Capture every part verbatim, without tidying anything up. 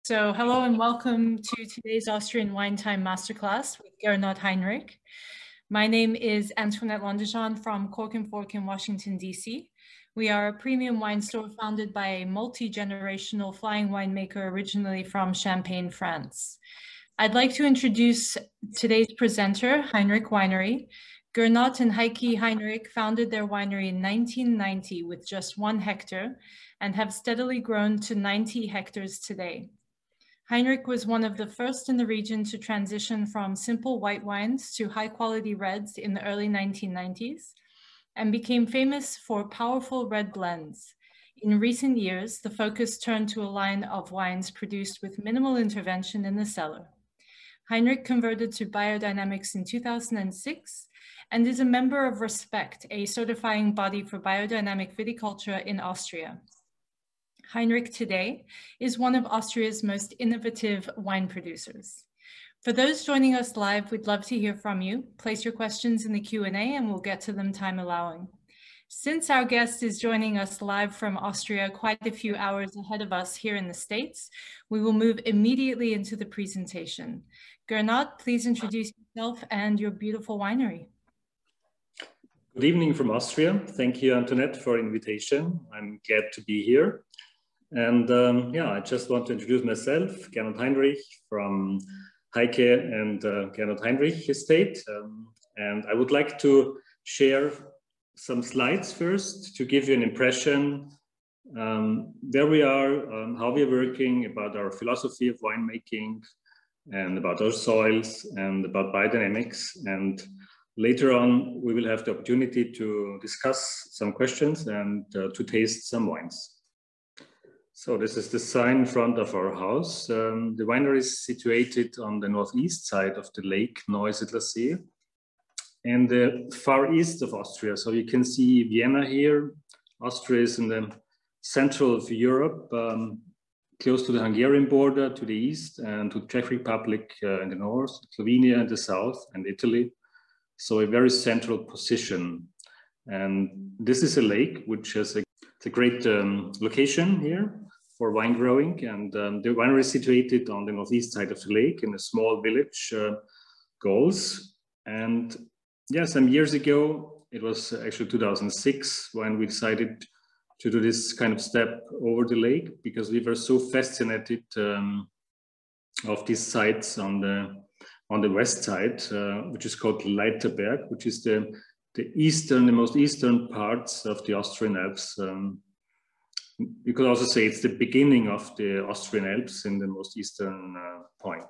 So hello and welcome to today's Austrian Wine Time Masterclass with Gernot Heinrich. My name is Antoinette Londejean from Cork and Fork in Washington, D C. We are a premium wine store founded by a multi-generational flying winemaker originally from Champagne, France. I'd like to introduce today's presenter, Heinrich Winery. Gernot and Heike Heinrich founded their winery in nineteen ninety with just one hectare and have steadily grown to ninety hectares today. Heinrich was one of the first in the region to transition from simple white wines to high-quality reds in the early nineteen nineties and became famous for powerful red blends. In recent years, the focus turned to a line of wines produced with minimal intervention in the cellar. Heinrich converted to biodynamics in two thousand six and is a member of RESPECT, a certifying body for biodynamic viticulture in Austria. Heinrich today is one of Austria's most innovative wine producers. For those joining us live, we'd love to hear from you. Place your questions in the Q and A and we'll get to them time allowing. Since our guest is joining us live from Austria quite a few hours ahead of us here in the States, we will move immediately into the presentation. Gernot, please introduce yourself and your beautiful winery. Good evening from Austria. Thank you, Antoinette, for the invitation. I'm glad to be here. And um, yeah, I just want to introduce myself, Gernot Heinrich from Heike and uh, Gernot Heinrich Estate. Um, and I would like to share some slides first to give you an impression um, where we are, um, how we are working, about our philosophy of winemaking, and about our soils, and about biodynamics. And later on, we will have the opportunity to discuss some questions and uh, to taste some wines. So this is the sign in front of our house. Um, the winery is situated on the northeast side of the lake Neusiedler See, in the far east of Austria. So you can see Vienna here. Austria is in the central of Europe, um, close to the Hungarian border to the east, and to Czech Republic uh, in the north, Slovenia in the south, and Italy. So a very central position. And this is a lake which has a, a great um, location here for wine growing. And um, the winery is situated on the northeast side of the lake in a small village, uh, Gols. And yeah, some years ago, it was actually two thousand six when we decided to do this kind of step over the lake, because we were so fascinated um, of these sites on the on the west side, uh, which is called Leiterberg, which is the the eastern, the most eastern parts of the Austrian Alps. Um, you could also say it's the beginning of the Austrian Alps in the most eastern uh, point.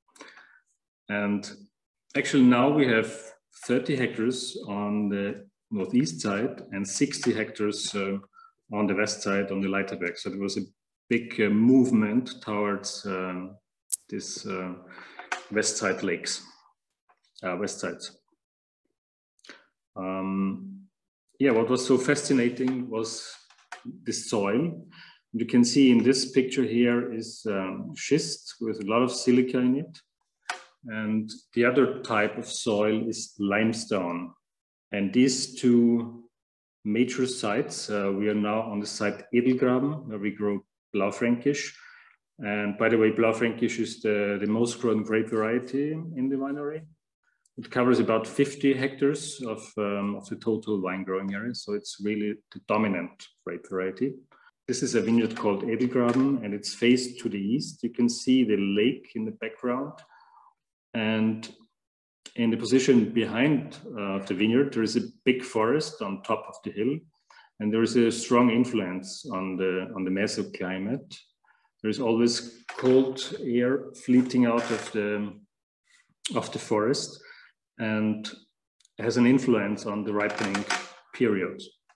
And actually now we have thirty hectares on the northeast side and sixty hectares uh, on the west side on the Leiterberg. So there was a big uh, movement towards um, this uh, west side lakes, uh, west sides. Um, yeah, what was so fascinating was the soil. You can see in this picture here is um, schist with a lot of silica in it. And the other type of soil is limestone. And these two major sites, uh, we are now on the site Edelgraben, where we grow Blaufränkisch. And by the way, Blaufränkisch is the, the most grown grape variety in the winery. It covers about fifty hectares of, um, of the total wine growing area. So it's really the dominant grape variety. This is a vineyard called Edelgraben, and it's faced to the east. You can see the lake in the background. And in the position behind uh, the vineyard, there is a big forest on top of the hill. And there is a strong influence on the, on the mesoclimate. There is always cold air fleeting out of the, of the forest, and has an influence on the ripening period.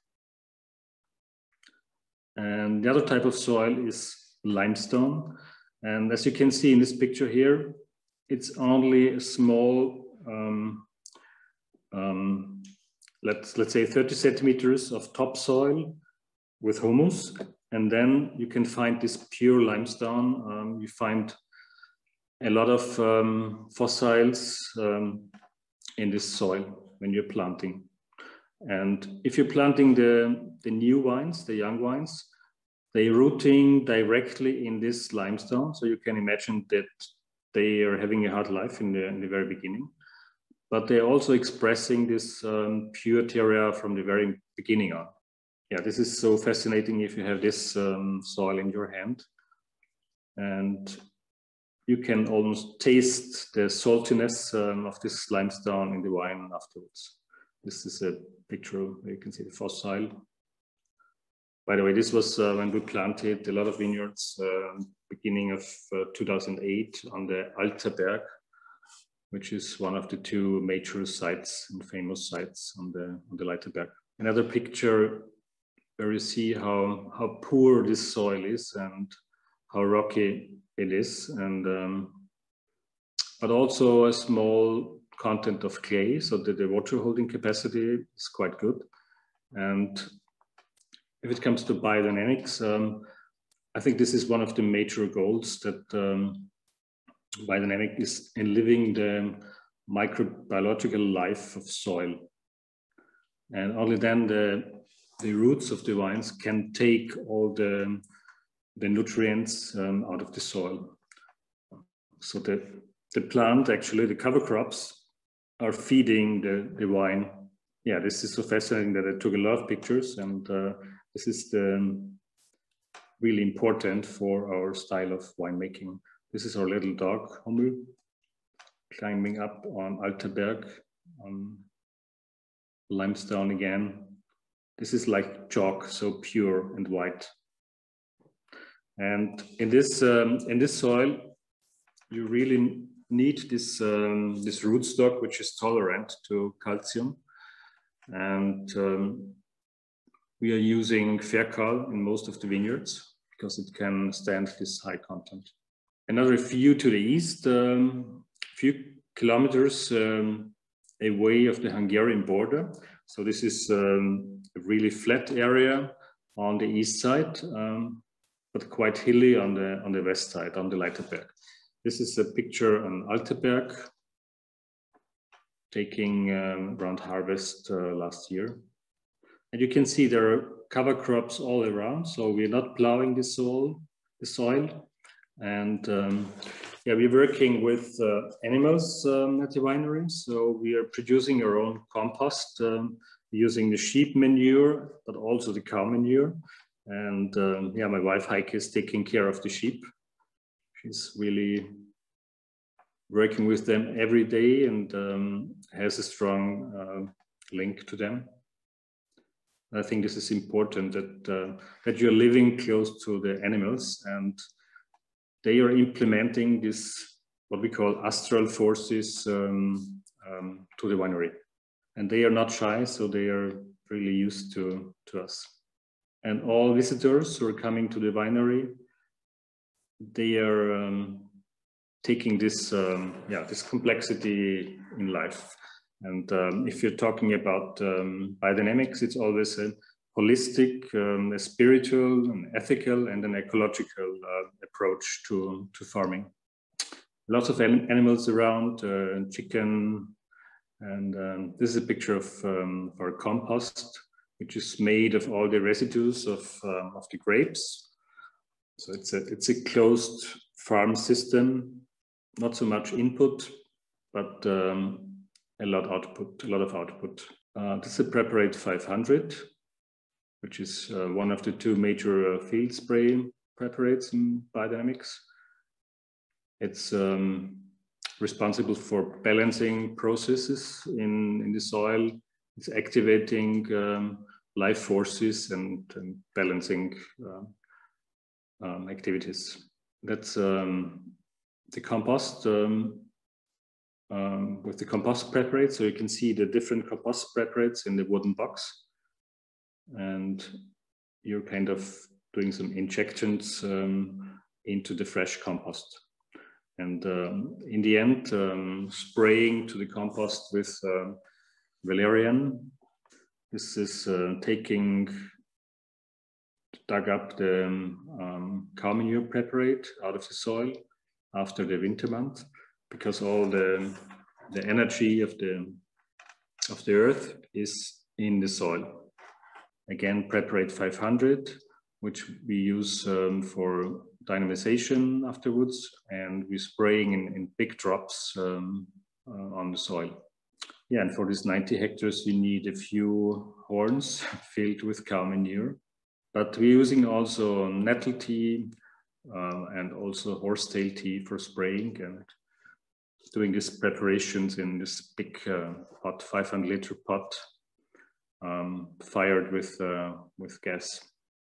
And the other type of soil is limestone. And as you can see in this picture here, it's only a small, um, um, let's, let's say thirty centimeters of topsoil with humus. And then you can find this pure limestone. Um, you find a lot of um, fossils um, in this soil when you're planting. And if you're planting the, the new wines, the young wines, they're rooting directly in this limestone. So you can imagine that they are having a hard life in the, in the very beginning, but they're also expressing this um, pure terroir from the very beginning on. Yeah, this is so fascinating if you have this um, soil in your hand, and you can almost taste the saltiness um, of this limestone in the wine afterwards. This is a picture where you can see the fossil. By the way, this was uh, when we planted a lot of vineyards, uh, beginning of uh, two thousand eight on the Alter Berg, which is one of the two major sites and famous sites on the, on the Leiter Berg. Another picture where you see how, how poor this soil is and how rocky it is, and um, but also a small content of clay, so that the water holding capacity is quite good. And if it comes to biodynamics, um, I think this is one of the major goals, that um, biodynamic is in living the microbiological life of soil. And only then the, the roots of the vines can take all the, the nutrients um, out of the soil. So the, the plant, actually, the cover crops are feeding the, the vine. Yeah, this is so fascinating that I took a lot of pictures, and uh, this is the, um, really important for our style of winemaking. This is our little dog, Hummel, climbing up on Alter Berg, on limestone again. This is like chalk, so pure and white. And in this, um, in this soil, you really need this, um, this rootstock, which is tolerant to calcium. And um, we are using Faircal in most of the vineyards because it can stand this high content. Another view to the east, um, few kilometers um, away of the Hungarian border. So this is um, a really flat area on the east side, um, but quite hilly on the, on the west side, on the Leiter Berg. This is a picture on Alter Berg, taking um, around harvest uh, last year. And you can see there are cover crops all around, so we're not plowing the soil, the soil. And um, yeah, we're working with uh, animals um, at the winery. So we are producing our own compost, um, using the sheep manure, but also the cow manure. And um, yeah, my wife Heike is taking care of the sheep. She's really working with them every day and um, has a strong uh, link to them. I think this is important, that uh, that you're living close to the animals, and they are implementing this, what we call astral forces, um, um, to the winery. And they are not shy, so they are really used to, to us. And all visitors who are coming to the winery, they are um, taking this, um, yeah, this complexity in life. And um, if you're talking about um, biodynamics, it's always a holistic, um, a spiritual, an ethical, and an ecological uh, approach to, to farming. Lots of animals around, uh, chicken, and um, this is a picture of um, our compost, which is made of all the residues of, um, of the grapes. So it's a, it's a closed farm system, not so much input, but um, a lot output, a lot of output. Uh, this is a Preparate five hundred, which is uh, one of the two major uh, field spray preparates in biodynamics. It's um, responsible for balancing processes in, in the soil. It's activating um, life forces and, and balancing uh, um, activities. That's um, the compost um, um, with the compost preparate. So you can see the different compost preparates in the wooden box. And you're kind of doing some injections um, into the fresh compost. And um, in the end, um, spraying to the compost with uh, valerian. This is uh, taking, dug up the um, cow manure preparate out of the soil after the winter month, because all the, the energy of the, of the earth is in the soil. Again, Preparate five hundred which we use um, for dynamization afterwards, and we're spraying in, in big drops um, uh, on the soil. Yeah, and for this ninety hectares, we need a few horns filled with cow manure, but we're using also nettle tea uh, and also horsetail tea for spraying, and doing these preparations in this big uh, pot, five hundred liter pot, um, fired with, uh, with gas.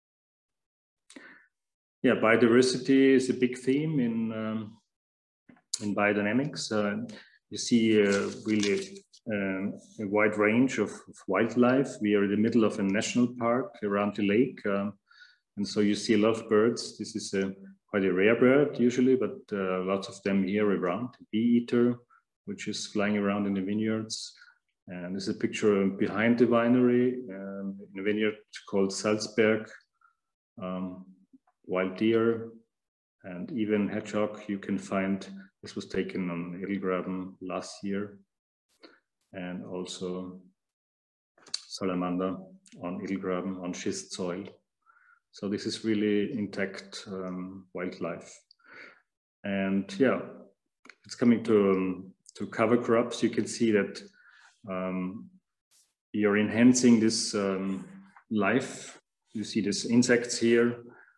Yeah, biodiversity is a big theme in, um, in biodynamics. Uh, you see uh, really um, a wide range of, of wildlife. We are in the middle of a national park around the lake. Um, and so you see a lot of birds. This is a, quite a rare bird usually, but uh, lots of them here around. The bee eater, which is flying around in the vineyards. And this is a picture behind the winery um, in a vineyard called Salzberg. Um, wild deer and even hedgehog you can find. This was taken on Edelgraben last year, and also salamander on Edelgraben on schist soil. So this is really intact um, wildlife. And yeah, it's coming to, um, to cover crops. You can see that um, you're enhancing this um, life. You see these insects here.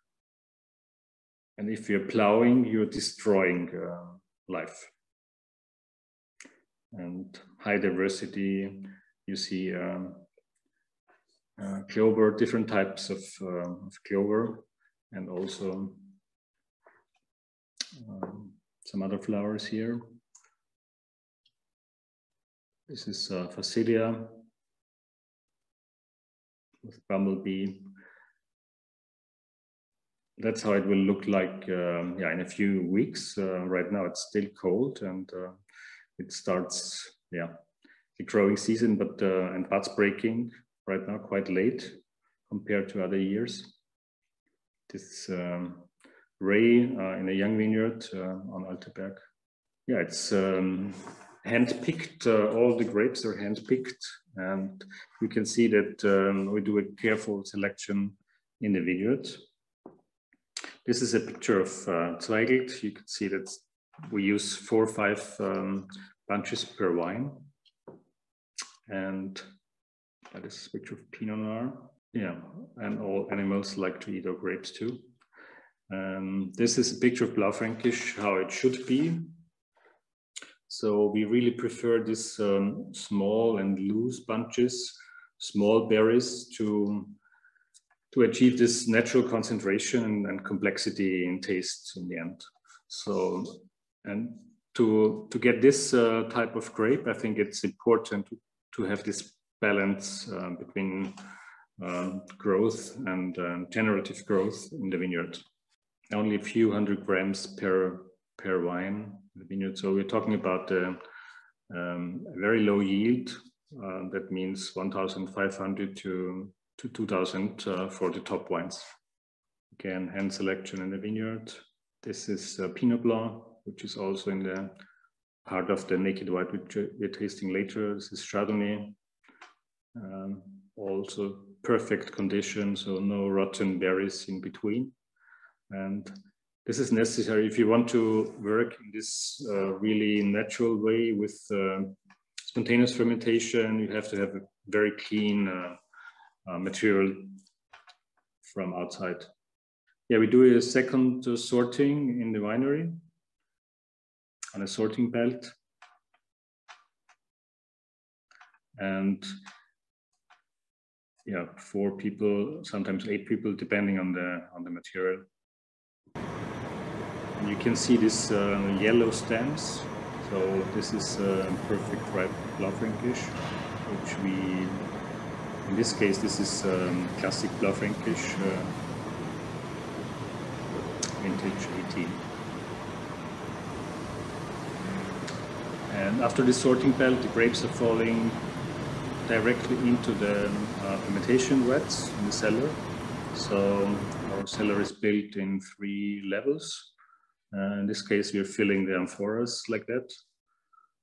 And if you're plowing, you're destroying uh, life. And high diversity, you see um, uh, clover, different types of, uh, of clover, and also um, some other flowers here. This is uh, Phacelia with bumblebee. That's how it will look like um, yeah, in a few weeks. Uh, right now it's still cold, and uh, it starts yeah, the growing season, but uh, and buds breaking right now quite late compared to other years. This um, ray uh, in a young vineyard uh, on Alteberg. Yeah, it's um, hand-picked. Uh, all the grapes are hand-picked, and you can see that um, we do a careful selection in the vineyard. This is a picture of uh, Zweigelt. You can see that we use four or five um, bunches per vine. And that is a picture of Pinot Noir. Yeah, and all animals like to eat our grapes too. Um, this is a picture of Blaufränkisch, how it should be. So we really prefer this um, small and loose bunches, small berries to to achieve this natural concentration and, and complexity in taste in the end. So, and to, to get this uh, type of grape, I think it's important to, to have this balance uh, between uh, growth and uh, generative growth in the vineyard. Only a few hundred grams per, per vine in the vineyard. So we're talking about uh, um, a very low yield. Uh, that means one thousand five hundred to to two thousand uh, for the top wines. Again, hand selection in the vineyard. This is uh, Pinot Blanc, which is also in the part of the naked white, which we're tasting later. This is Chardonnay. Um, also perfect condition, so no rotten berries in between. And this is necessary if you want to work in this uh, really natural way with uh, spontaneous fermentation. You have to have a very clean uh, Uh, material from outside. Yeah, we do a second uh, sorting in the winery on a sorting belt. And yeah, four people, sometimes eight people, depending on the on the material. And you can see this uh, yellow stems. So this is uh, perfect ripe Blaufränkisch, which we in this case, this is um, classic Blaufränkisch uh, vintage eighteen. And after the sorting belt, the grapes are falling directly into the uh, fermentation vats in the cellar. So our cellar is built in three levels. Uh, in this case, we are filling the amphoras like that.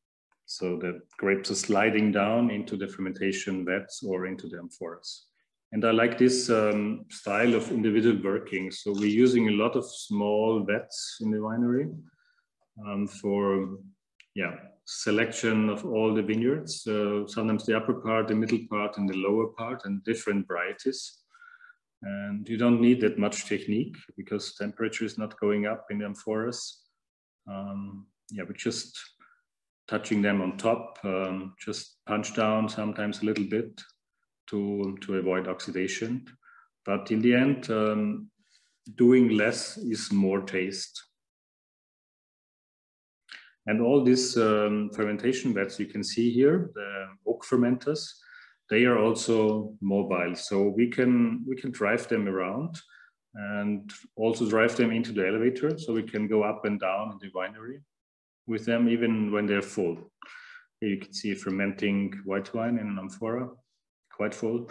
So the grapes are sliding down into the fermentation vats or into the amphoras. And I like this um, style of individual working. So we're using a lot of small vats in the winery um, for, yeah, selection of all the vineyards. Uh, sometimes the upper part, the middle part, and the lower part, and different varieties. And you don't need that much technique because temperature is not going up in the amphoras. Um, yeah, we're just touching them on top, um, just punch down sometimes a little bit to, to avoid oxidation. But in the end, um, doing less is more taste. And all these um, fermentation vats you can see here, the oak fermenters, they are also mobile. So we can, we can drive them around and also drive them into the elevator. So we can go up and down in the winery with them even when they're full. Here you can see fermenting white wine in an amphora, quite full.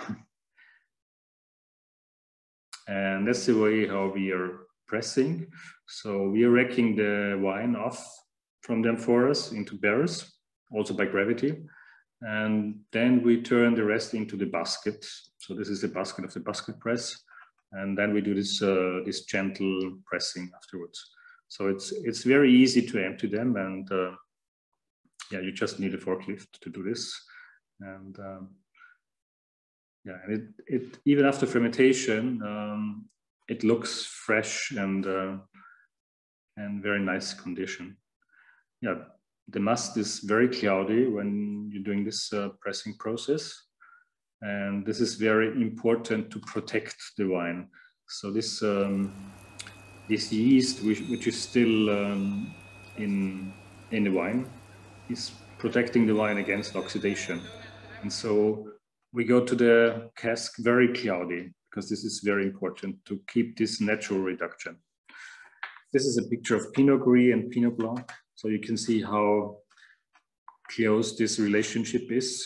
And that's the way how we are pressing. So we are racking the wine off from the amphoras into barrels, also by gravity. And then we turn the rest into the basket. So this is the basket of the basket press. And then we do this, uh, this gentle pressing afterwards. So it's, it's very easy to empty them. And uh, yeah, you just need a forklift to do this. And um, yeah, and it, it, even after fermentation, um, it looks fresh and, uh, and very nice condition. Yeah, the must is very cloudy when you're doing this uh, pressing process. And this is very important to protect the wine. So this, um, this yeast, which, which is still um, in, in the wine, is protecting the wine against oxidation. And so we go to the cask very cloudy, because this is very important to keep this natural reduction. This is a picture of Pinot Gris and Pinot Blanc. So you can see how close this relationship is.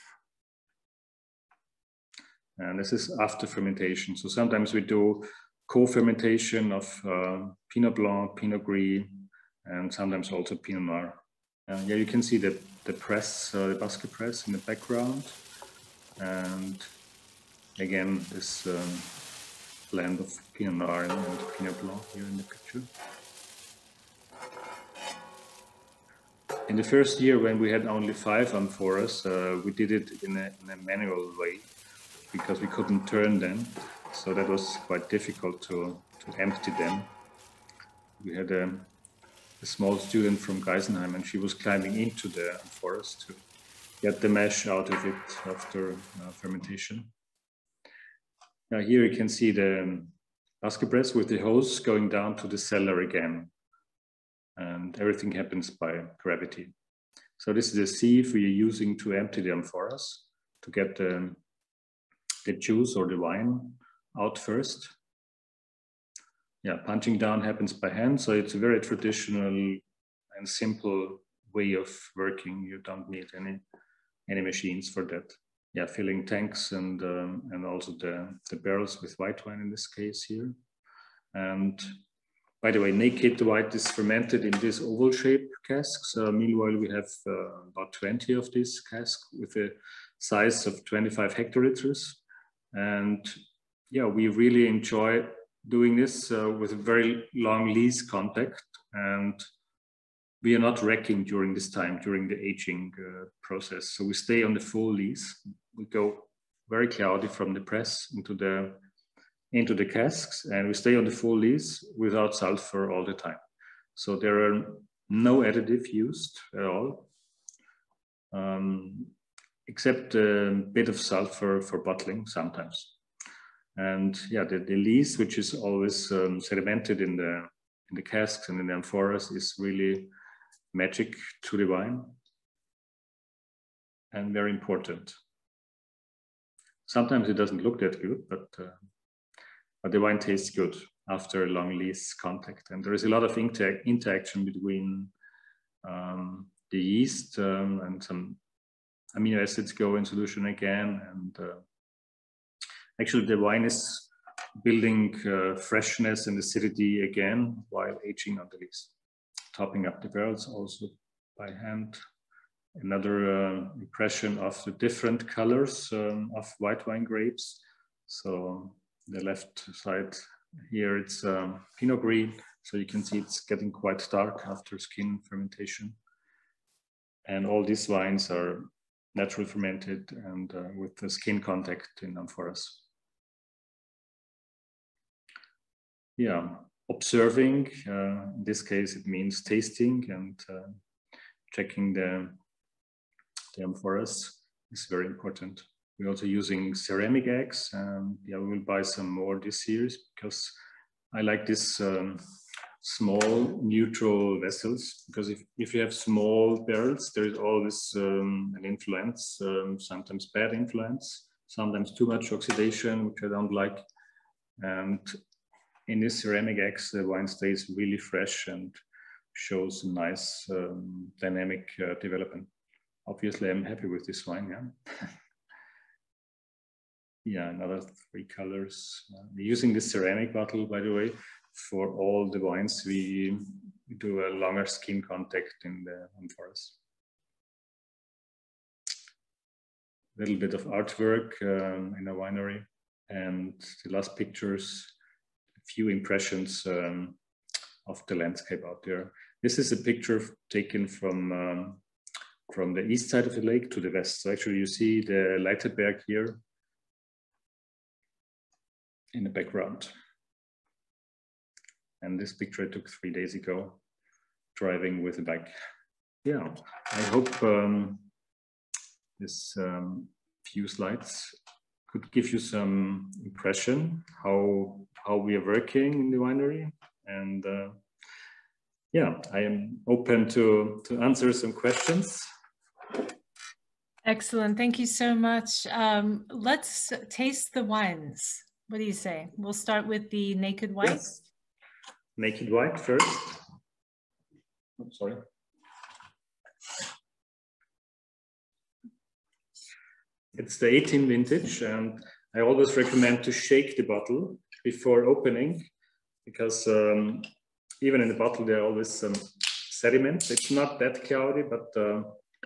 And this is after fermentation. So sometimes we do co-fermentation of uh, Pinot Blanc, Pinot Gris, and sometimes also Pinot Noir. Uh, yeah, you can see the, the press, uh, the basket press in the background. And again, this um, blend of Pinot Noir and, and Pinot Blanc here in the picture. In the first year, when we had only five amphoras, uh, we did it in a, in a manual way because we couldn't turn them. So that was quite difficult to, to empty them. We had a, a small student from Geisenheim, and she was climbing into the amphoras to get the mesh out of it after uh, fermentation. Now here you can see the basket press with the hose going down to the cellar again. And everything happens by gravity. So this is a sieve we are using to empty the amphoras, to get the, the juice or the wine out first. Yeah, punching down happens by hand, so it's a very traditional and simple way of working. You don't need any, any machines for that. Yeah, filling tanks and, um, and also the, the barrels with white wine in this case here. And by the way, naked white is fermented in this oval shaped casks. Uh, meanwhile, we have uh, about twenty of these casks with a size of twenty-five hectoliters. And yeah, we really enjoy doing this uh, with a very long lees contact. And we are not wrecking during this time, during the aging uh, process. So we stay on the full lees. We go very cloudy from the press into the into the casks, and we stay on the full lees without sulfur all the time. So there are no additive used at all, um, except a bit of sulfur for bottling sometimes. And yeah, the, the lees, which is always um, sedimented in the, in the casks and in the amphoras, is really magic to the wine and very important. Sometimes it doesn't look that good, but uh, But the wine tastes good after a long lees contact. And there is a lot of inter interaction between um, the yeast um, and some amino acids go in solution again. And uh, actually the wine is building uh, freshness and acidity again while aging on the lees. Topping up the barrels also by hand. Another uh, impression of the different colors um, of white wine grapes. So the left side here, it's um, Pinot Gris. So you can see it's getting quite dark after skin fermentation. And all these wines are naturally fermented and uh, with the skin contact in amphoras. Yeah, observing, uh, in this case, it means tasting and uh, checking the, the amphoras is very important. We're also using ceramic eggs. Um, yeah, we will buy some more this year because I like this um, small neutral vessels, because if, if you have small barrels, there is always um, an influence, um, sometimes bad influence, sometimes too much oxidation, which I don't like. And in this ceramic eggs, the wine stays really fresh and shows a nice um, dynamic uh, development. Obviously, I'm happy with this wine, yeah. Yeah, another three colors. Uh, we're using this ceramic bottle, by the way, for all the wines. We do a longer skin contact in the amphoras. A little bit of artwork um, in a winery, and the last pictures, a few impressions um, of the landscape out there. This is a picture taken from um, from the east side of the lake to the west. So actually, you see the Leiterberg here in the background. And this picture I took three days ago, driving with a bike. Yeah, I hope um, this um, few slides could give you some impression how how we are working in the winery. And uh, yeah, I am open to, to answer some questions. Excellent, thank you so much. Um, let's taste the wines. What do you say? We'll start with the Naked White. Yes. Naked White first. I'm sorry. It's the eighteen vintage, and I always recommend to shake the bottle before opening, because um, even in the bottle there are always some sediment. It's not that cloudy, but uh,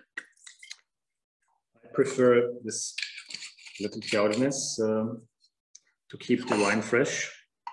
I prefer this little cloudiness um, to keep the wine fresh.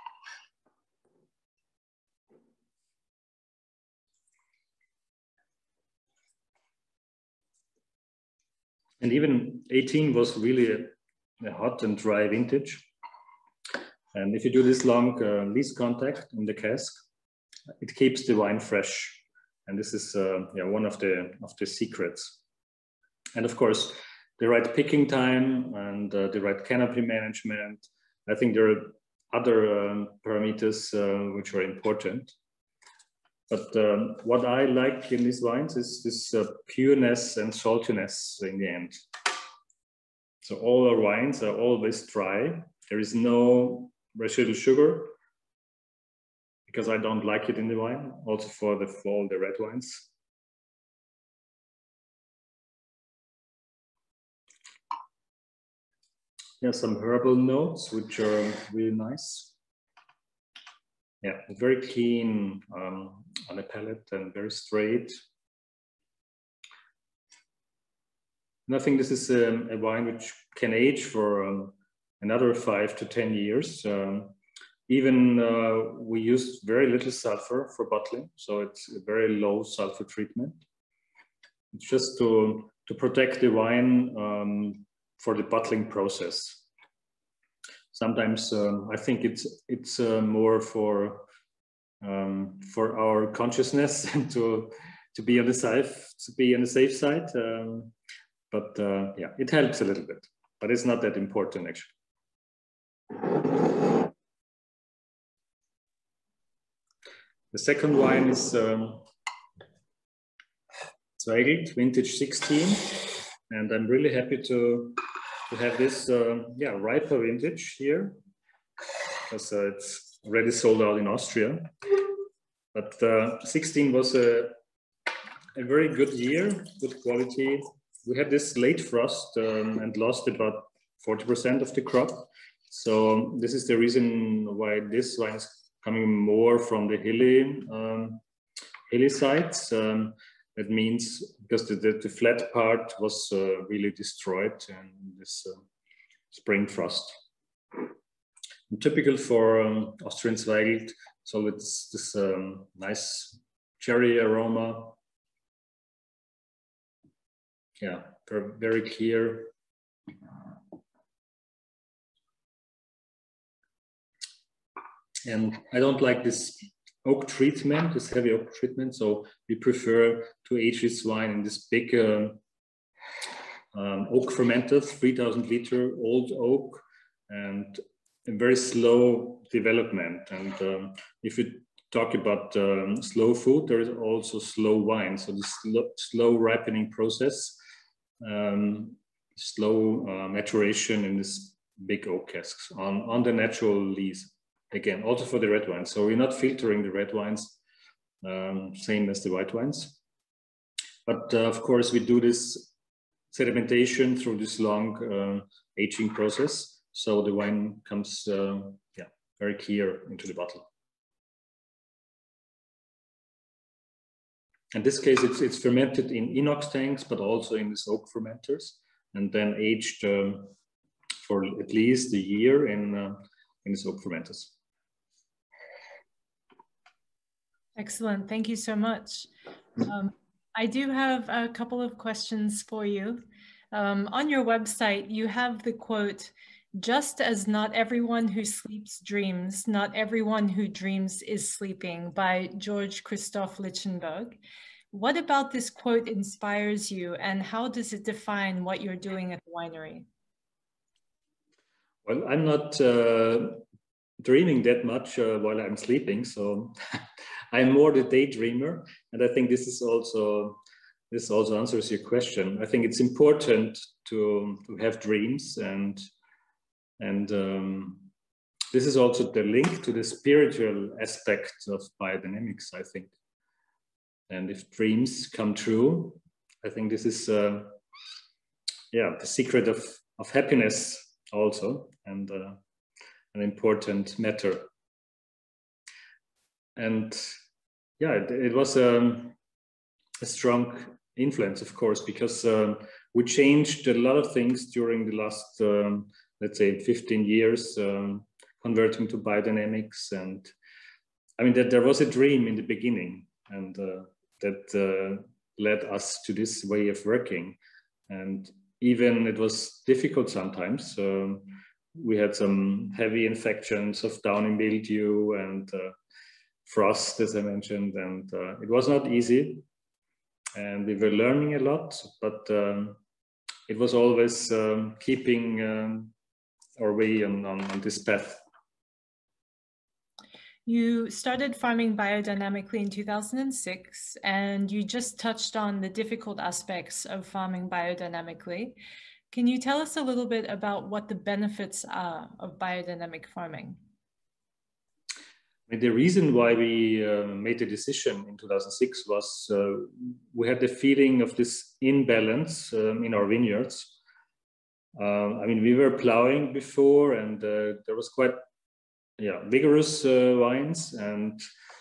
And even eighteen was really a, a hot and dry vintage. And if you do this long uh, least contact in the cask, it keeps the wine fresh. And this is uh, yeah, one of the, of the secrets. And of course, the right picking time and uh, the right canopy management. I think there are other um, parameters uh, which are important. But um, what I like in these wines is this uh, pureness and saltiness in the end. So all our wines are always dry. There is no residual sugar, because I don't like it in the wine, also for the fall, the red wines. Yeah, some herbal notes, which are really nice. Yeah, very clean um, on the palate and very straight. And I think this is um, a wine which can age for um, another five to ten years. Um, even uh, we use very little sulfur for bottling, so it's a very low sulfur treatment. It's just to, to protect the wine um, for the bottling process. Sometimes um, I think it's it's uh, more for um, for our consciousness and to to be on the safe to be on the safe side. Um, but uh, yeah, it helps a little bit, but it's not that important actually. The second wine is um, Zweigelt, vintage sixteen, and I'm really happy to. To have this, uh, yeah, riper vintage here, because uh, it's already sold out in Austria. But uh, sixteen was a, a very good year, good quality. We had this late frost um, and lost about forty percent of the crop. So this is the reason why this wine is coming more from the hilly, um, hilly sides. Um, That means because the, the, the flat part was uh, really destroyed in this uh, spring frost. typical for um, Austrian Zweigelt. So it's this um, nice cherry aroma. Yeah, very, very clear. And I don't like this oak treatment, this heavy oak treatment. So we prefer to age this wine in this big uh, um, oak fermenters, three thousand liter old oak, and a very slow development. And um, if you talk about um, slow food, there is also slow wine. So the slow, slow ripening process, um, slow uh, maturation in this big oak casks on, on the natural lees. Again, also for the red wines. So we're not filtering the red wines, um, same as the white wines. But uh, of course, we do this sedimentation through this long uh, aging process. So the wine comes uh, yeah, very clear into the bottle. In this case, it's, it's fermented in inox tanks, but also in these oak fermenters, and then aged um, for at least a year in, uh, in these oak fermenters. Excellent. Thank you so much. Um, I do have a couple of questions for you. Um, on your website, you have the quote, "Just as not everyone who sleeps dreams, not everyone who dreams is sleeping," by George Christoph Lichtenberg. What about this quote inspires you, and how does it define what you're doing at the winery? Well, I'm not uh, dreaming that much uh, while I'm sleeping, so I'm more the daydreamer, and I think this is also this also answers your question. I think it's important to to have dreams, and and um, this is also the link to the spiritual aspect of biodynamics, I think. And if dreams come true, I think this is uh, yeah the secret of of happiness also, and uh, an important matter. And yeah, it, it was um, a strong influence, of course, because um, we changed a lot of things during the last, um, let's say, fifteen years, um, converting to biodynamics. And I mean, that there was a dream in the beginning, and uh, that uh, led us to this way of working. And even it was difficult sometimes. Um, we had some heavy infections of downy mildew and uh, frost, as I mentioned, and uh, it was not easy. And we were learning a lot, but um, it was always um, keeping um, our way on, on, on this path. You started farming biodynamically in two thousand six, and you just touched on the difficult aspects of farming biodynamically. Can you tell us a little bit about what the benefits are of biodynamic farming? The reason why we uh, made the decision in two thousand six was uh, we had the feeling of this imbalance um, in our vineyards. Uh, I mean, we were plowing before, and uh, there was quite yeah, vigorous uh, vines and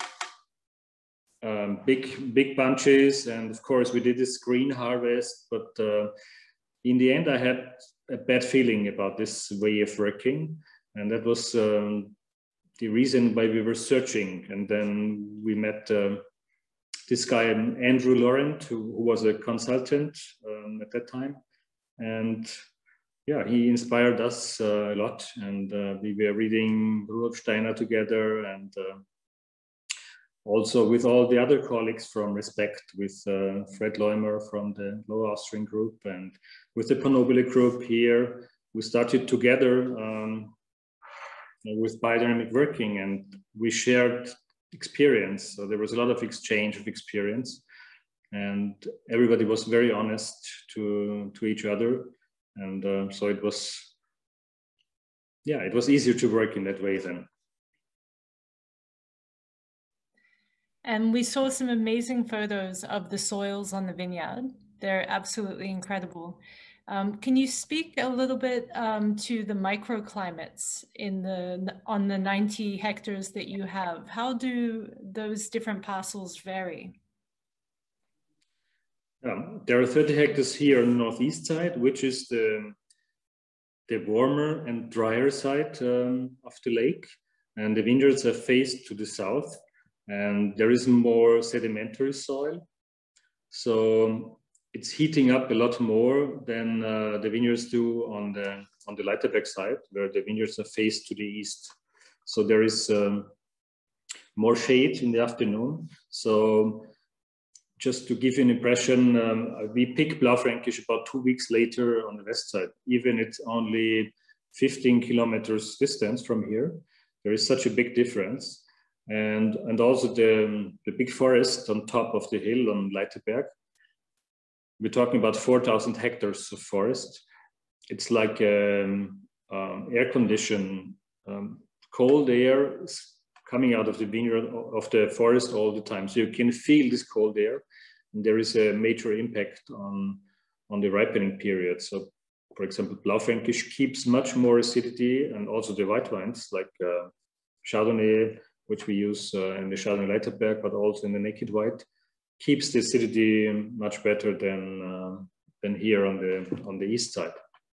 um, big, big bunches. And of course, we did this green harvest, but uh, in the end, I had a bad feeling about this way of working. And that was um, the reason why we were searching. And then we met uh, this guy, Andrew Laurent, who, who was a consultant um, at that time. And yeah, he inspired us uh, a lot. And uh, we were reading Rudolf Steiner together, and uh, also with all the other colleagues from Respect, with uh, Fred Leumer from the Lower Austrian group, and with the Panobile group here. We started together um, with biodynamic working, and we shared experience. So there was a lot of exchange of experience, and everybody was very honest to, to each other. And uh, so it was, yeah, it was easier to work in that way then. And we saw some amazing photos of the soils on the vineyard. They're absolutely incredible. Um, can you speak a little bit um, to the microclimates in the on the ninety hectares that you have? How do those different parcels vary? Um, there are thirty hectares here on the northeast side, which is the, the warmer and drier side um, of the lake, and the vineyards are faced to the south, and there is more sedimentary soil. So it's heating up a lot more than uh, the vineyards do on the on the Leiterberg side, where the vineyards are faced to the east. So there is um, more shade in the afternoon. So just to give you an impression, um, we pick Blaufränkisch about two weeks later on the west side, even it's only fifteen kilometers distance from here. There is such a big difference. And, and also the, the big forest on top of the hill on Leiterberg. We're talking about four thousand hectares of forest. It's like um, um, air conditioned, um, cold air coming out of the vineyard, of the forest all the time. So you can feel this cold air, and there is a major impact on, on the ripening period. So for example, Blaufränkisch keeps much more acidity, and also the white wines like uh, Chardonnay, which we use uh, in the Chardonnay Leiterberg, but also in the naked white, keeps the acidity much better than, uh, than here on the, on the east side.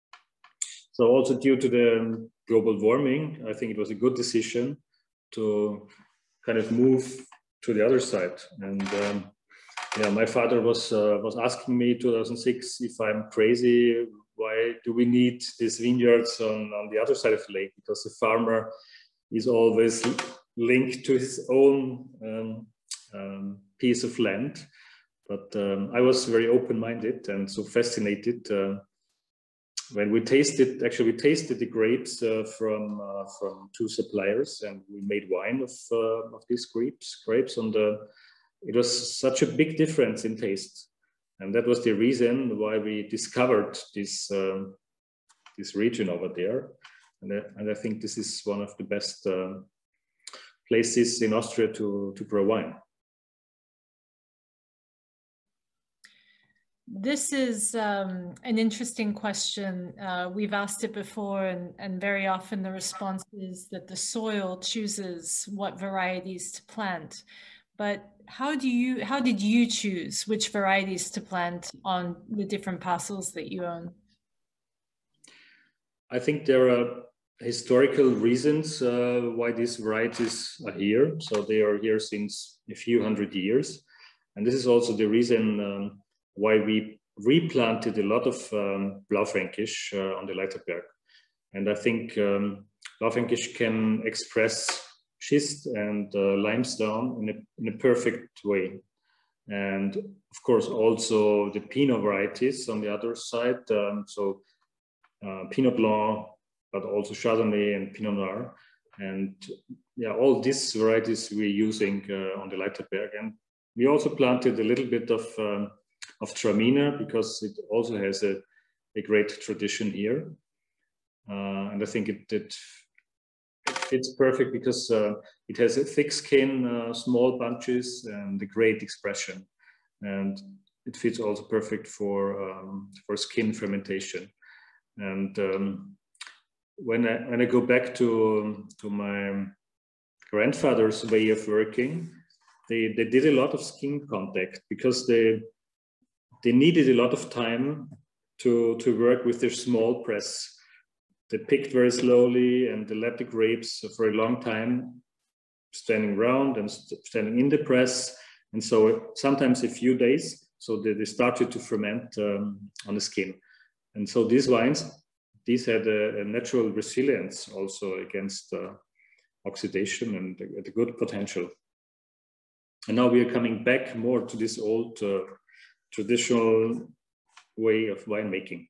So also due to the global warming, I think it was a good decision to kind of move to the other side. And um, yeah, my father was, uh, was asking me in two thousand six if I'm crazy, why do we need these vineyards on, on the other side of the lake? Because the farmer is always linked to his own um, um, piece of land. But um, I was very open-minded and so fascinated. Uh, when we tasted, actually we tasted the grapes uh, from, uh, from two suppliers, and we made wine of, uh, of these grapes, grapes on the, it was such a big difference in taste. And that was the reason why we discovered this, um, this region over there. And I, and I think this is one of the best uh, places in Austria to, to grow wine. This is um, an interesting question. Uh, we've asked it before, and, and very often the response is that the soil chooses what varieties to plant. But how do you, how did you choose which varieties to plant on the different parcels that you own? I think there are historical reasons uh, why these varieties are here. So they are here since a few hundred years. And this is also the reason um, why we replanted a lot of um, Blaufränkisch uh, on the Leiterberg. And I think um, Blaufränkisch can express schist and uh, limestone in a, in a perfect way. And of course, also the Pinot varieties on the other side. Um, so uh, Pinot Blanc, but also Chardonnay and Pinot Noir. And yeah, all these varieties we're using uh, on the Leiterberg. And we also planted a little bit of, um, of Traminer, because it also has a, a great tradition here. Uh, and I think it, it, it fits perfect because uh, it has a thick skin, uh, small bunches, and a great expression. And it fits also perfect for, um, for skin fermentation. And um, when, I, when I go back to, to my grandfather's way of working, they, they did a lot of skin contact because they, they needed a lot of time to, to work with their small press. They picked very slowly and they let the grapes for a long time standing around and st standing in the press. And so sometimes a few days, so they, they started to ferment um, on the skin. And so these wines, these had a, a natural resilience also against uh, oxidation and a, a good potential. And now we are coming back more to this old uh, traditional way of winemaking.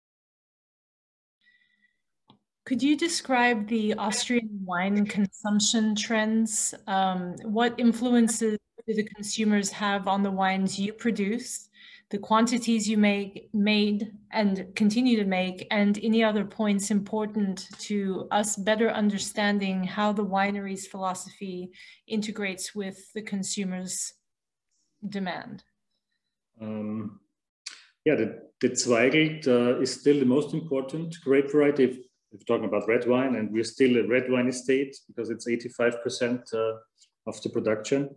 Could you describe the Austrian wine consumption trends? Um, what influences do the consumers have on the wines you produce, the quantities you make, made and continue to make, and any other points important to us better understanding how the winery's philosophy integrates with the consumer's demand? Um, yeah, the, the Zweigelt uh, is still the most important grape variety. We're talking about red wine, and we're still a red wine estate because it's eighty-five percent uh, of the production.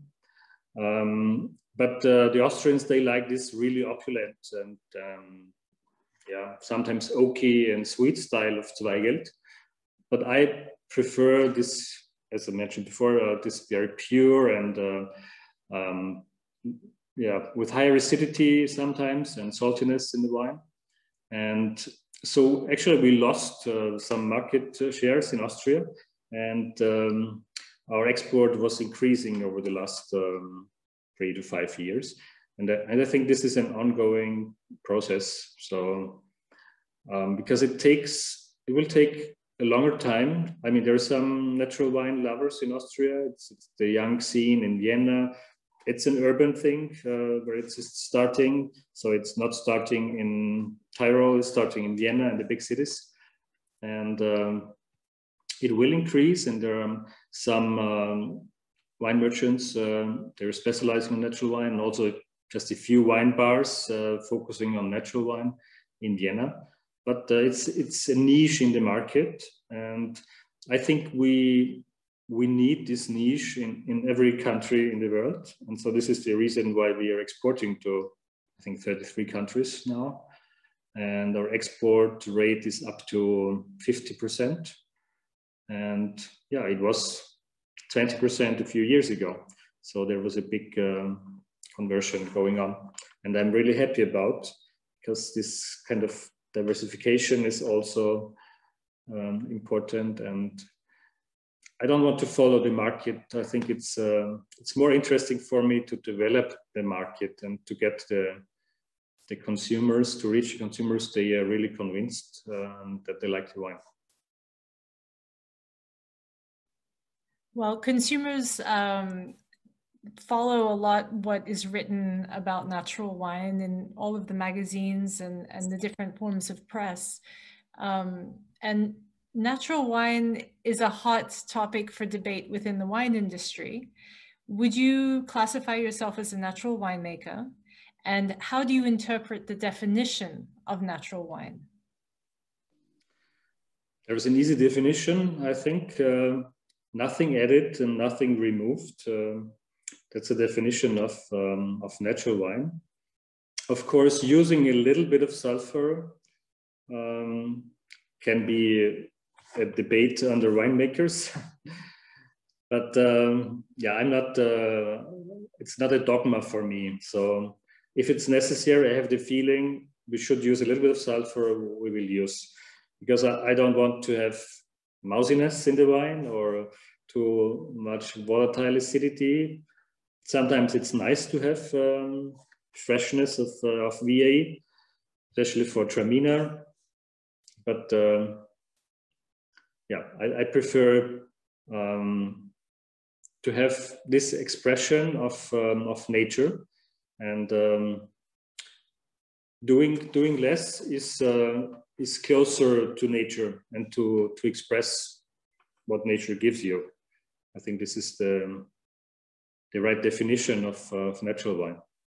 Um, but uh, the Austrians, they like this really opulent and um, yeah, sometimes oaky and sweet style of Zweigelt. But I prefer this, as I mentioned before, uh, this very pure and uh, um, yeah, with higher acidity sometimes and saltiness in the wine. And so actually we lost uh, some market shares in Austria, and um, our export was increasing over the last um, three to five years. And, uh, and I think this is an ongoing process. So um, because it takes, it will take a longer time. I mean, there are some natural wine lovers in Austria. It's, it's the young scene in Vienna. It's an urban thing uh, where it's just starting. So it's not starting in Tyrol, it's starting in Vienna and the big cities. And um, it will increase. And there are some um, wine merchants, uh, they're specializing in natural wine, and also just a few wine bars uh, focusing on natural wine in Vienna. But uh, it's, it's a niche in the market. And I think we, we need this niche in, in every country in the world. And so this is the reason why we are exporting to, I think, thirty-three countries now. And our export rate is up to fifty percent. And yeah, it was twenty percent a few years ago. So there was a big um, conversion going on. And I'm really happy about, because this kind of diversification is also um, important. And I don't want to follow the market. I think it's uh, it's more interesting for me to develop the market and to get the the consumers, to reach the consumers they are really convinced uh, that they like the wine. Well, consumers um, follow a lot what is written about natural wine in all of the magazines and, and the different forms of press. Um, and natural wine is a hot topic for debate within the wine industry. Would you classify yourself as a natural winemaker? And how do you interpret the definition of natural wine? There's an easy definition, I think. Uh, nothing added and nothing removed. Uh, that's a definition of, um, of natural wine. Of course, using a little bit of sulfur um, can be a debate under winemakers. But um, yeah, I'm not, uh, it's not a dogma for me. So if it's necessary, I have the feeling we should use a little bit of sulfur, we will use. Because I, I don't want to have mousiness in the wine or too much volatile acidity. Sometimes it's nice to have um, freshness of, uh, of V A, especially for Traminer. But uh, yeah, I, I prefer um, to have this expression of, um, of nature, and um, doing, doing less is, uh, is closer to nature and to, to express what nature gives you. I think this is the, the right definition of, uh, of natural wine.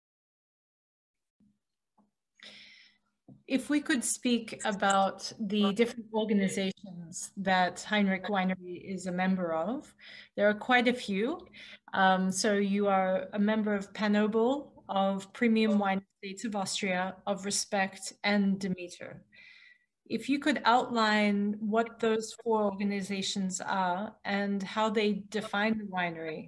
If we could speak about the different organizations that Heinrich Winery is a member of, there are quite a few. Um, so you are a member of Pannoble, of Premium Wine Estates of Austria, of Respect, and Demeter. If you could outline what those four organizations are and how they define the winery.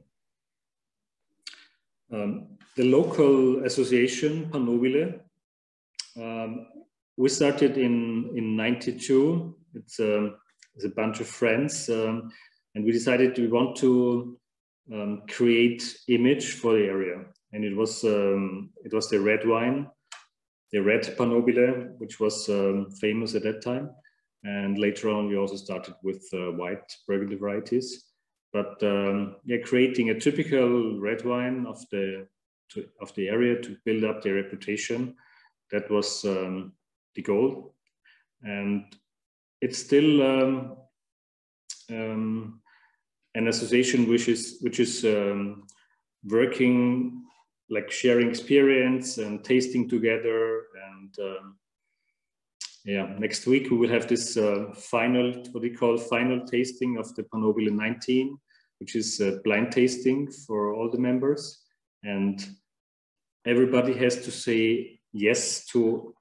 Um, the local association, Pannoble, um, we started in, in ninety-two. It's a, it's a bunch of friends, um, and we decided we want to um, create image for the area. And it was, um, it was the red wine, the red Pannoble, which was um, famous at that time. And later on, we also started with uh, white Burgundy varieties. But um, yeah, creating a typical red wine of the, to, of the area to build up their reputation, that was um, the goal. And it's still um, um, an association which is, which is um, working, like sharing experience and tasting together. And um, yeah, next week we will have this uh, final, what we call final tasting of the Pannoble nineteen, which is a blind tasting for all the members. And everybody has to say yes to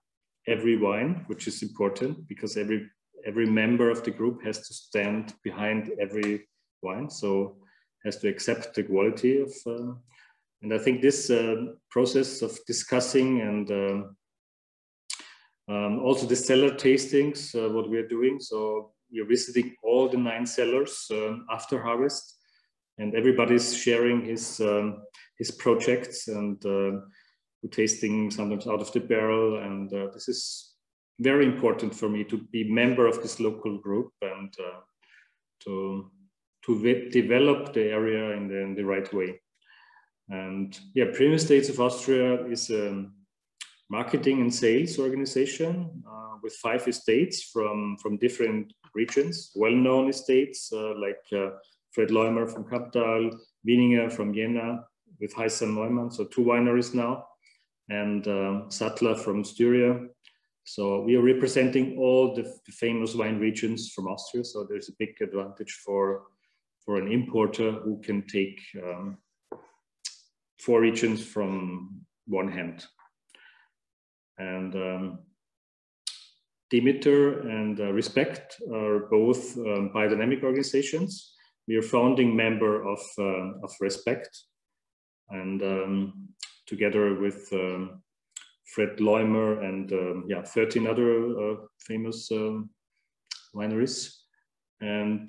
every wine, which is important because every every member of the group has to stand behind every wine, so has to accept the quality of. Uh, and I think this uh, process of discussing and uh, um, also the cellar tastings, uh, what we are doing. So we are visiting all the nine cellars um, after harvest, and everybody's sharing his um, his projects and uh, tasting sometimes out of the barrel. And uh, this is very important for me to be member of this local group and uh, to to develop the area in the, in the right way. And yeah, Premium Estates of Austria is a marketing and sales organization uh, with five estates from, from different regions, well-known estates uh, like uh, Fred Leumer from Kaptal, Wieninger from Jena with Heißer Neumann, so two wineries now, and uh, Sattler from Styria. So we are representing all the, the famous wine regions from Austria. So there's a big advantage for, for an importer who can take um, four regions from one hand. And um, Demeter and uh, Respect are both um, biodynamic organizations. We are founding member of, uh, of Respect, and um, together with um, Fred Leumer and um, yeah, thirteen other uh, famous um, wineries. And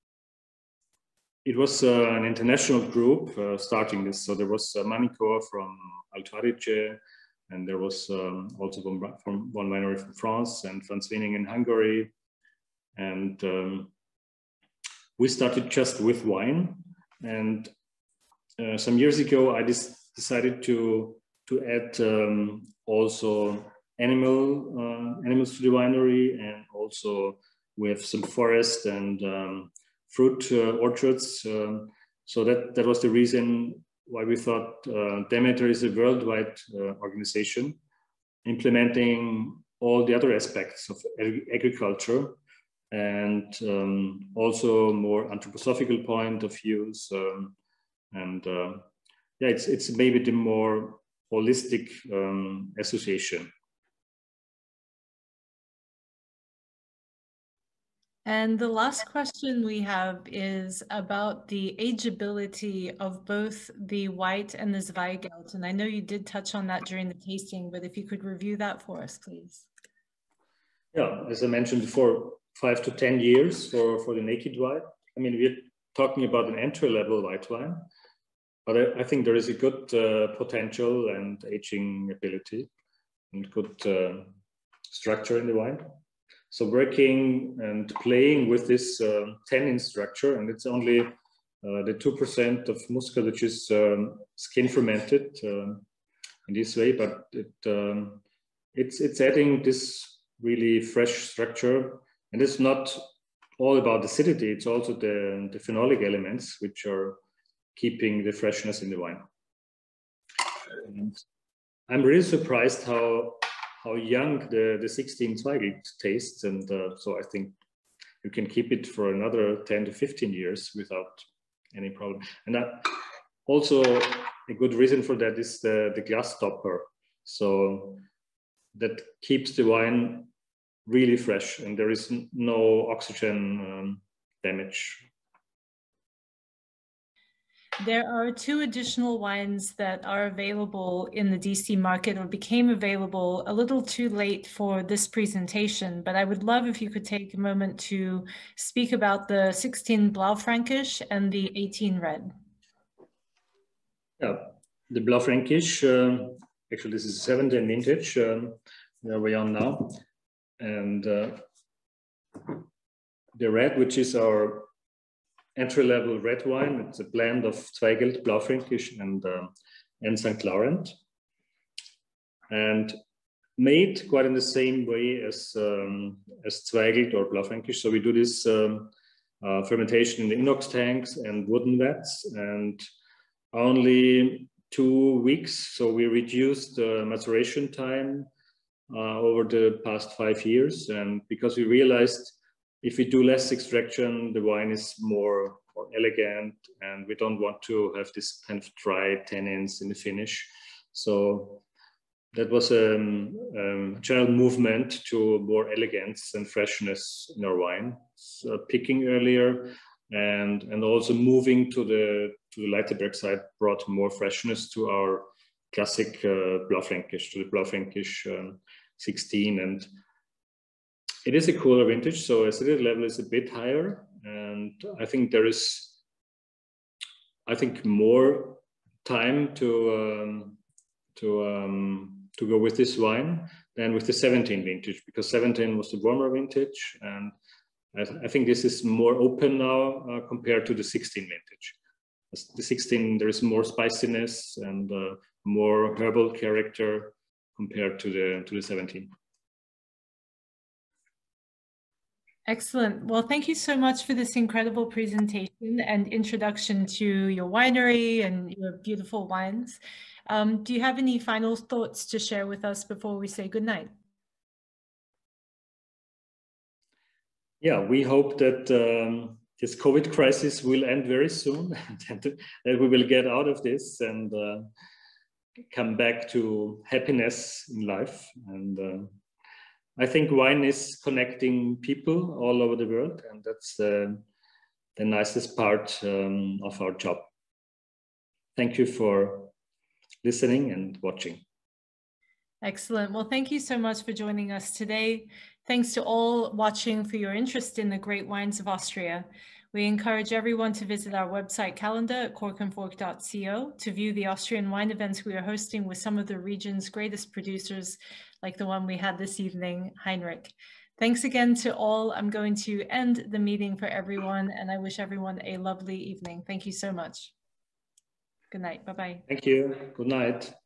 it was uh, an international group uh, starting this. So there was uh, Manico from Alto Adige, and there was um, also from, from one winery from France and Franz Wening in Hungary. And um, we started just with wine. And uh, some years ago, I decided to, to add um, also animal uh, animals to the winery, and also we have some forest and um, fruit uh, orchards. Um, so that, that was the reason why we thought uh, Demeter is a worldwide uh, organization implementing all the other aspects of ag agriculture, and um, also more anthroposophical point of views. Um, and uh, yeah, it's, it's maybe the more holistic um, association. And the last question we have is about the ageability of both the white and the Zweigelt. And I know you did touch on that during the tasting, but if you could review that for us, please. Yeah, as I mentioned before, five to ten years for, for the naked white. I mean, we're talking about an entry-level white wine, but I, I think there is a good uh, potential and aging ability and good uh, structure in the wine. So working and playing with this uh, tannin structure, and it's only uh, the two percent of Muscat, which is um, skin fermented um, in this way, but it, um, it's, it's adding this really fresh structure. And it's not all about acidity, it's also the, the phenolic elements, which are keeping the freshness in the wine. And I'm really surprised how how young the, the sixteen Zweigelt tastes, and uh, so I think you can keep it for another ten to fifteen years without any problem. And that also a good reason for that is the, the glass stopper. So that keeps the wine really fresh, and there is no oxygen um, damage. There are two additional wines that are available in the D C market, or became available a little too late for this presentation, but I would love if you could take a moment to speak about the sixteen Blaufränkisch and the eighteen Red. Yeah, the Blaufränkisch, um, actually this is seventeen vintage, um, where we are now. And uh, the red, which is our entry-level red wine, it's a blend of Zweigelt, Blaufränkisch, and um, and Sankt Laurent, and made quite in the same way as um, as Zweigelt or Blaufränkisch. So we do this um, uh, fermentation in the inox tanks and wooden vats, and only two weeks. So we reduced the maturation time uh, over the past five years, and because we realized if we do less extraction, the wine is more, more elegant, and we don't want to have this kind of dry tannins in the finish. So that was a um, um, general movement to more elegance and freshness in our wine. So picking earlier and and also moving to the to the Leiterberg side brought more freshness to our classic uh, Blaufränkisch, to the Blaufränkisch um, sixteen. And it is a cooler vintage, so acidity level is a bit higher. And I think there is, I think, more time to um, to um, to go with this wine than with the seventeen vintage, because seventeen was the warmer vintage, and I, th I think this is more open now uh, compared to the sixteen vintage. The sixteen, there is more spiciness and uh, more herbal character compared to the to the seventeen. Excellent. Well, thank you so much for this incredible presentation and introduction to your winery and your beautiful wines. Um, do you have any final thoughts to share with us before we say goodnight? Yeah, we hope that um, this COVID crisis will end very soon, and that we will get out of this and uh, come back to happiness in life. And uh, I think wine is connecting people all over the world, and that's uh, the nicest part um, of our job. Thank you for listening and watching. Excellent. Well, thank you so much for joining us today. Thanks to all watching for your interest in the great wines of Austria. We encourage everyone to visit our website calendar at cork and fork dot co to view the Austrian wine events we are hosting with some of the region's greatest producers, like the one we had this evening, Heinrich. Thanks again to all. I'm going to end the meeting for everyone, and I wish everyone a lovely evening. Thank you so much. Good night. Bye-bye. Thank you. Good night.